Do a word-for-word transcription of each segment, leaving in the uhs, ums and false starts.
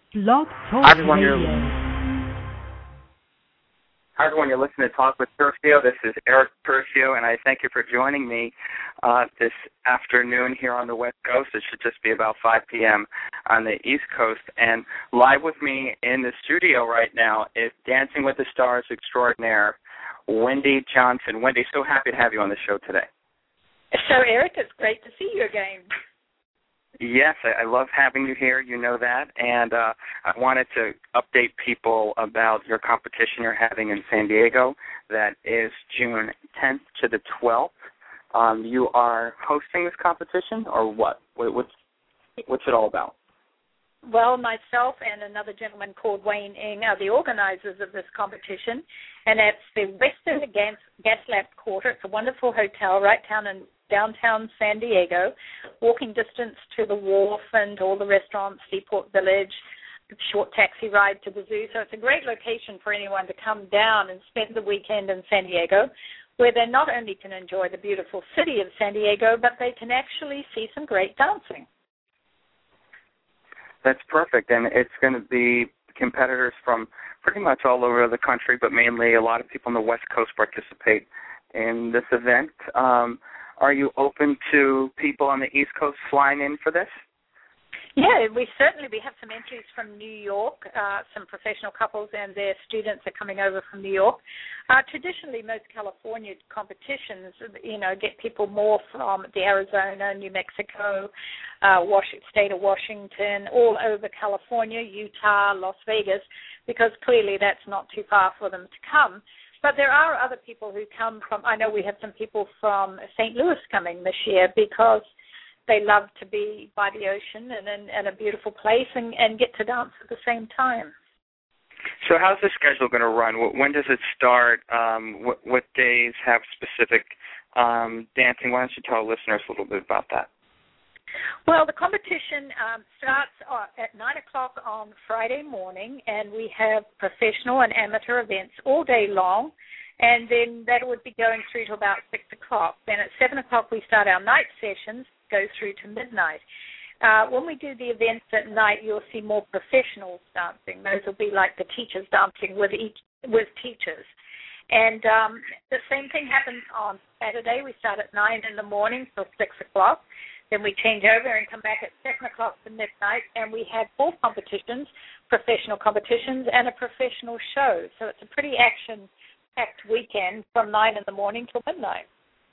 Blog Talk Hi everyone, you're, Radio. hi everyone, you're listening to Talk with Percio. This is Eric Percio, and I thank you for joining me uh, this afternoon here on the West Coast. It should just be about five p.m. on the East Coast. And live with me in the studio right now is Dancing with the Stars extraordinaire, Wendy Johnson. Wendy, so happy to have you on the show today. So, Eric, it's great to see you again. Yes, I, I love having you here. You know that. And uh, I wanted to update people about your competition you're having in San Diego. That is June tenth to the twelfth. Um, you are hosting this competition, or what? what what's, what's it all about? Well, myself and another gentleman called Wayne Ng are the organizers of this competition, and it's the Western Gas, Gaslamp Quarter. It's a wonderful hotel right down in downtown San Diego, walking distance to the wharf and all the restaurants, Seaport Village, short taxi ride to the zoo. So it's a great location for anyone to come down and spend the weekend in San Diego, where they not only can enjoy the beautiful city of San Diego, but they can actually see some great dancing. That's perfect, and it's going to be competitors from pretty much all over the country, but mainly a lot of people on the West Coast participate in this event. Um, are you open to people on the East Coast flying in for this? Yeah, we certainly, we have some entries from New York. Uh, some professional couples and their students are coming over from New York. Uh, traditionally, most California competitions, you know, get people more from the Arizona, New Mexico, uh, Washington, state of Washington, all over California, Utah, Las Vegas, because clearly that's not too far for them to come. But there are other people who come from, I know we have some people from Saint Louis coming this year because they love to be by the ocean and in, in a beautiful place and, and get to dance at the same time. So how's the schedule going to run? When does it start? Um, what, what days have specific um, dancing? Why don't you tell listeners a little bit about that? Well, the competition um, starts at nine o'clock on Friday morning, and we have professional and amateur events all day long, and then that would be going through to about six o'clock. Then at seven o'clock we start our night sessions, go through to midnight. Uh, when we do the events at night, you'll see more professionals dancing. Those will be like the teachers dancing with each with teachers. And um, the same thing happens on Saturday. We start at nine in the morning till six o'clock. Then we change over and come back at seven o'clock to midnight, and we have four competitions, professional competitions, and a professional show. So it's a pretty action-packed weekend from nine in the morning till midnight.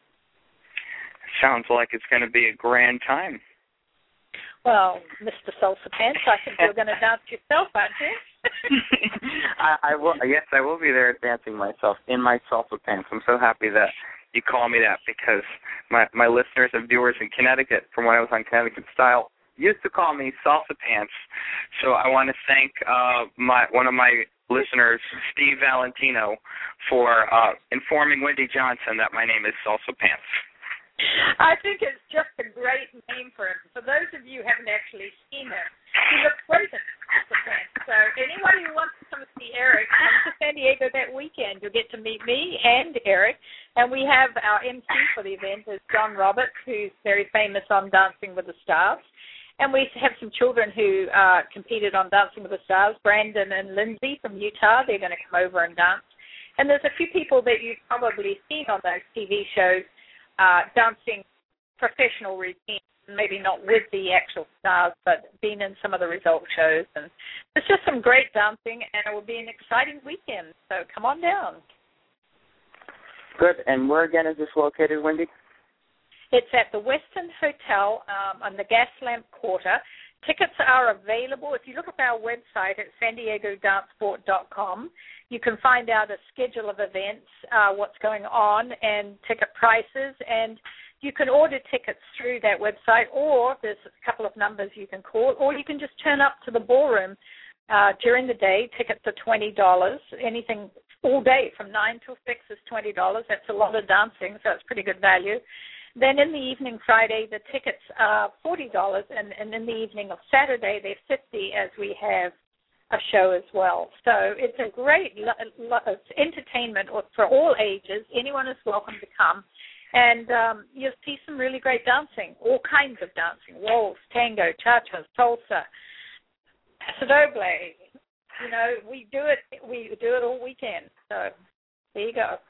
Sounds like it's going to be a grand time. Well, Mister Salsa Pants, I think you're going to dance yourself, aren't you? I, I will. Yes, I will be there dancing myself in my salsa pants. I'm so happy that you call me that because my my listeners and viewers in Connecticut, from when I was on Connecticut Style, used to call me Salsa Pants. So I want to thank uh, my one of my listeners, Steve Valentino, for uh, informing Wendy Johnson that my name is Salsa Pants. I think it's just a great name for him. For those of you who haven't actually seen him, he looks great in Salsa Pants. So anyone who wants to come see Eric, come to San Diego that weekend. You'll get to meet me and Eric. And we have our M C for the event is John Roberts, who's very famous on Dancing with the Stars. And we have some children who uh, competed on Dancing with the Stars, Brandon and Lindsay from Utah. They're going to come over and dance. And there's a few people that you've probably seen on those T V shows uh, dancing professional routines, maybe not with the actual stars, but been in some of the result shows. And it's just some great dancing, and it will be an exciting weekend. So come on down. Good. And where again is this located, Wendy? It's at the Western Hotel um, on the Gaslamp Quarter. Tickets are available. If you look up our website at san diego dance sport dot com, you can find out a schedule of events, uh, what's going on, and ticket prices. And you can order tickets through that website, or there's a couple of numbers you can call, or you can just turn up to the ballroom uh, during the day. Tickets are twenty dollars. Anything all day from nine till six is twenty dollars. That's a lot of dancing, so it's pretty good value. Then in the evening Friday, the tickets are forty dollars, and, and in the evening of Saturday, they're fifty dollars as we have a show as well. So it's a great lo- lo- entertainment for all ages. Anyone is welcome to come. And um, you'll see some really great dancing, all kinds of dancing, waltz, tango, cha-cha, salsa, Paso Doble. You know, we do it. We do it all weekend. So there you go.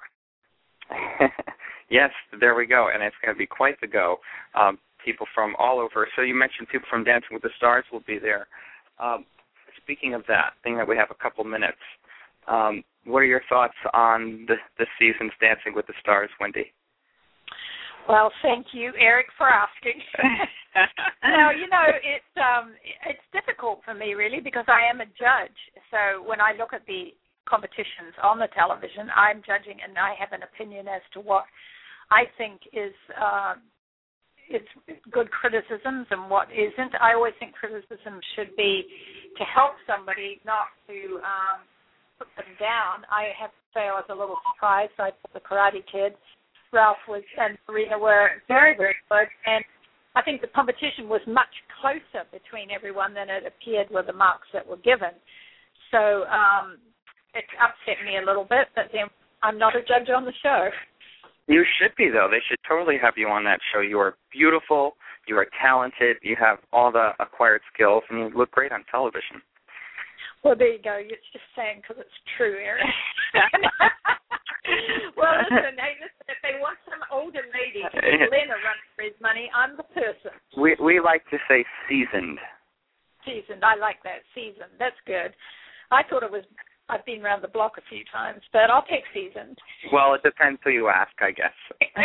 Yes, there we go, and it's going to be quite the go. Um, people from all over. So you mentioned people from Dancing with the Stars will be there. Um, speaking of that, being that we have a couple minutes, um, what are your thoughts on the, the season's Dancing with the Stars, Wendy? Well, thank you, Eric, for asking. Now, you know, it's um, it's difficult for me, really, because I am a judge. So when I look at the competitions on the television, I'm judging, and I have an opinion as to what I think is uh, is good criticisms and what isn't. I always think criticism should be to help somebody, not to um, put them down. I have to say I was a little surprised. I thought the Karate Kid, Ralph was and Serena were very, very good, and I think the competition was much closer between everyone than it appeared with the marks that were given. So um, it upset me a little bit, but then I'm not a judge on the show. You should be, though. They should totally have you on that show. You are beautiful, you are talented, you have all the acquired skills, and you look great on television. Well, there you go. You're just saying because it's true, Eric. Well, listen, hey, listen, if they want some older lady to give Lena run for his money, I'm the person. We we like to say seasoned. Seasoned. I like that. Seasoned. That's good. I thought it was, I've been around the block a few times, but I'll take seasoned. Well, it depends who you ask, I guess.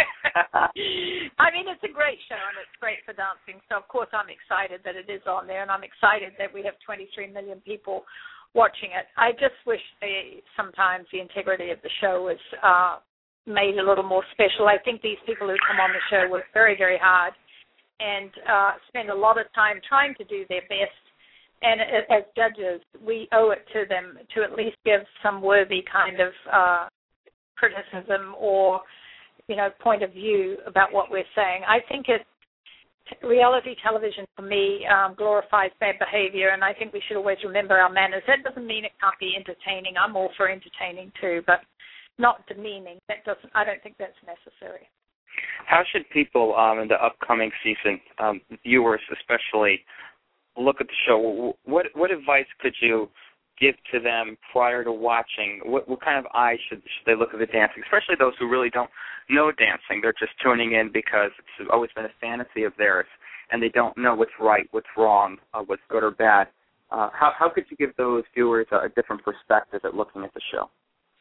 I mean, it's a great show, and it's great for dancing. So, of course, I'm excited that it is on there, and I'm excited that we have twenty-three million people watching it. I just wish they, sometimes the integrity of the show was uh, made a little more special. I think these people who come on the show work very, very hard and uh, spend a lot of time trying to do their best. And as judges, we owe it to them to at least give some worthy kind of uh, criticism or, you know, point of view about what we're saying. I think it, reality television, for me, um, glorifies bad behavior, and I think we should always remember our manners. That doesn't mean it can't be entertaining. I'm all for entertaining too, but not demeaning. That doesn't. I don't think that's necessary. How should people um, in the upcoming season, um, viewers especially, look at the show? What what advice could you give to them prior to watching? What, what kind of eyes should, should they look at the dancing, especially those who really don't know dancing? They're just tuning in because it's always been a fantasy of theirs, and they don't know what's right, what's wrong, uh, what's good or bad. Uh, how, how could you give those viewers a, a different perspective at looking at the show?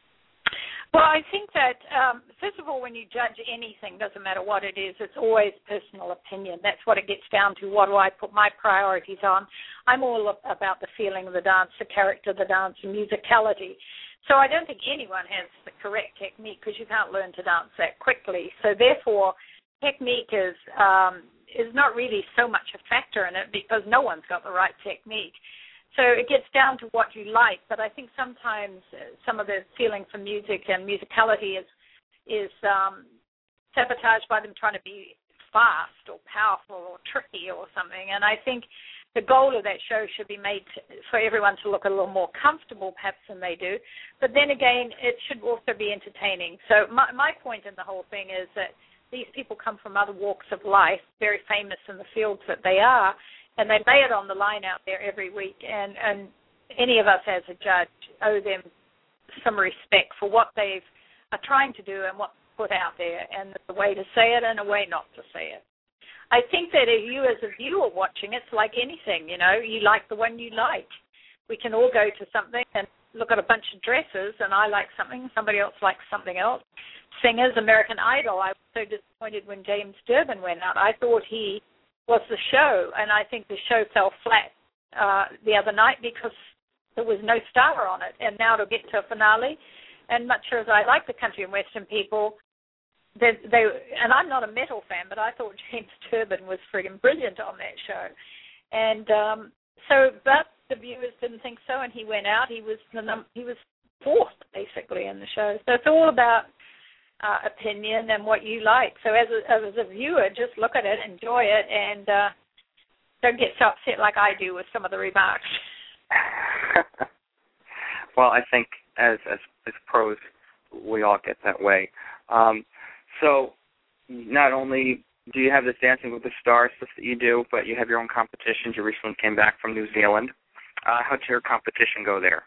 Well, I think that, um, first of all, when you judge anything, doesn't matter what it is, it's always personal opinion. That's what it gets down to. What do I put my priorities on? I'm all about the feeling of the dance, the character of the dance, and musicality. So I don't think anyone has the correct technique because you can't learn to dance that quickly. So therefore, technique is um, is not really so much a factor in it because no one's got the right technique. So it gets down to what you like, but I think sometimes some of the feeling for music and musicality is is um, sabotaged by them trying to be fast or powerful or tricky or something. And I think the goal of that show should be made to, for everyone to look a little more comfortable perhaps than they do. But then again, it should also be entertaining. So my, my point in the whole thing is that these people come from other walks of life, very famous in the fields that they are, and they lay it on the line out there every week, and, and any of us as a judge owe them some respect for what they are trying to do and what's put out there, and the way to say it and a way not to say it. I think that if you as a viewer watching, it's like anything, you know, you like the one you like. We can all go to something and look at a bunch of dresses, and I like something, somebody else likes something else. Singers, American Idol, I was so disappointed when James Durbin went out. I thought he was the show, and I think the show fell flat uh, the other night because there was no star on it. And now to get to a finale, and much as I like the country and western people, they, they and I'm not a metal fan, but I thought James Durbin was friggin' brilliant on that show. And um, so, but the viewers didn't think so, and he went out. He was the num- he was fourth basically in the show. So it's all about Uh, opinion and what you like. So as a, as a viewer, just look at it, enjoy it, and uh, don't get so upset like I do with some of the remarks. Well, I think as, as as pros, we all get that way. Um, so not only do you have this Dancing with the Stars stuff that you do, but you have your own competitions. You recently came back from New Zealand. Uh, how did your competition go there?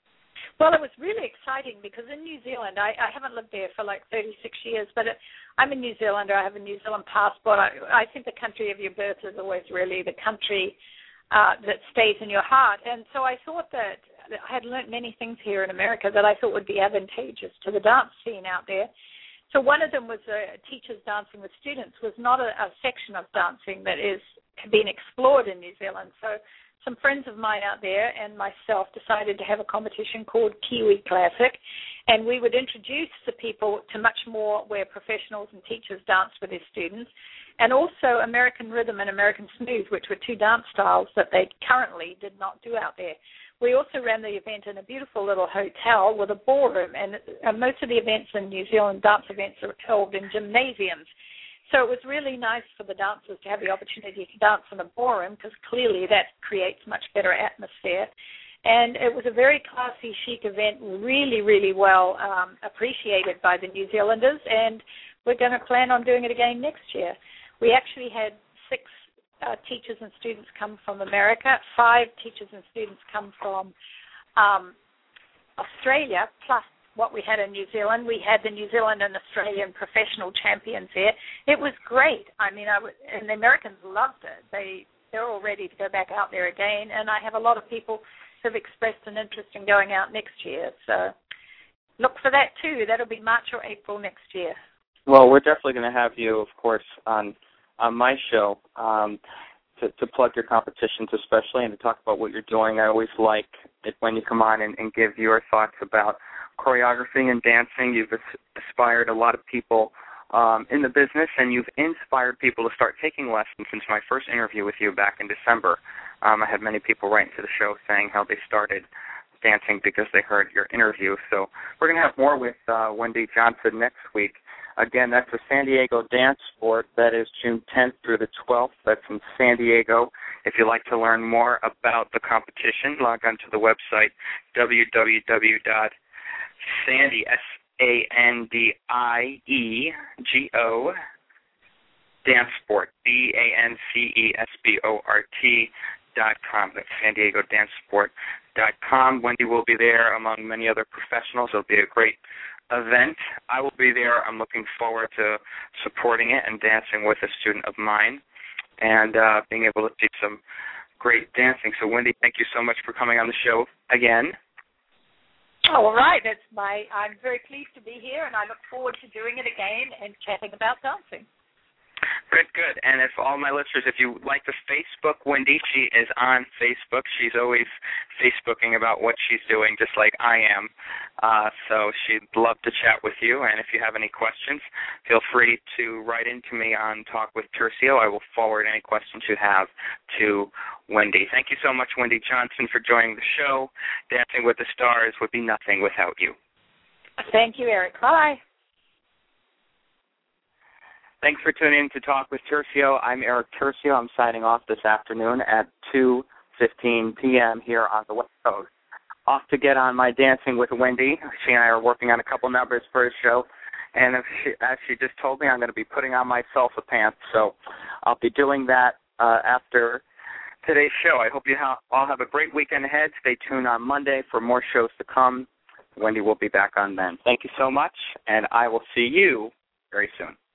Well, it was really exciting because in New Zealand, I, I haven't lived there for like thirty-six years, but it, I'm a New Zealander. I have a New Zealand passport. I, I think the country of your birth is always really the country uh, that stays in your heart. And so I thought that I had learned many things here in America that I thought would be advantageous to the dance scene out there. So one of them was uh, teachers dancing with students was not a, a section of dancing that is being explored in New Zealand. So some friends of mine out there and myself decided to have a competition called Kiwi Classic, and we would introduce the people to much more where professionals and teachers dance with their students, and also American Rhythm and American Smooth, which were two dance styles that they currently did not do out there. We also ran the event in a beautiful little hotel with a ballroom, and uh, most of the events in New Zealand, dance events, are held in gymnasiums. So it was really nice for the dancers to have the opportunity to dance in a ballroom because clearly that creates much better atmosphere. And it was a very classy, chic event, really, really well um, appreciated by the New Zealanders, and we're going to plan on doing it again next year. We actually had six uh, teachers and students come from America, five teachers and students come from um, Australia, plus what we had in New Zealand. We had the New Zealand and Australian professional champions there. It was great. I mean, I w- and the Americans loved it. They, they're all ready to go back out there again, and I have a lot of people who have expressed an interest in going out next year. So look for that, too. That'll be March or April next year. Well, we're definitely going to have you, of course, on on my show um, to, to plug your competitions especially and to talk about what you're doing. I always like it when you come on and, and give your thoughts about choreography and dancing. You've inspired a lot of people um, in the business, and you've inspired people to start taking lessons since my first interview with you back in December. Um, I had many people write into the show saying how they started dancing because they heard your interview. So we're going to have more with uh, Wendy Johnson next week. Again, that's the San Diego Dance Sport. That is June tenth through the twelfth. That's in San Diego. If you'd like to learn more about the competition, log on to the website w w w dot sandy s a n d i e g o Dance Sport, D A N C E S B O R T dot com. That's San Diego Dance Sport dot com. Wendy will be there among many other professionals. It'll be a great event. I will be there. I'm looking forward to supporting it and dancing with a student of mine and uh, being able to teach some great dancing. So, Wendy, thank you so much for coming on the show again. Oh, all right. It's my, I'm very pleased to be here, and I look forward to doing it again and chatting about dancing. Good, good. And if all my listeners, if you like to Facebook Wendy, she is on Facebook. She's always Facebooking about what she's doing, just like I am. Uh, so she'd love to chat with you. And if you have any questions, feel free to write into me on Talk with Tercio. I will forward any questions you have to Wendy. Thank you so much, Wendy Johnson, for joining the show. Dancing with the Stars would be nothing without you. Thank you, Eric. Bye. Thanks for tuning in to Talk with Tercio. I'm Eric Tercio. I'm signing off this afternoon at two fifteen p.m. here on the West Coast. Off to get on my Dancing with Wendy. She and I are working on a couple numbers for a show. And if she, as she just told me, I'm going to be putting on my salsa pants. So I'll be doing that uh, after today's show. I hope you ha- all have a great weekend ahead. Stay tuned on Monday for more shows to come. Wendy will be back on then. Thank you so much, and I will see you very soon.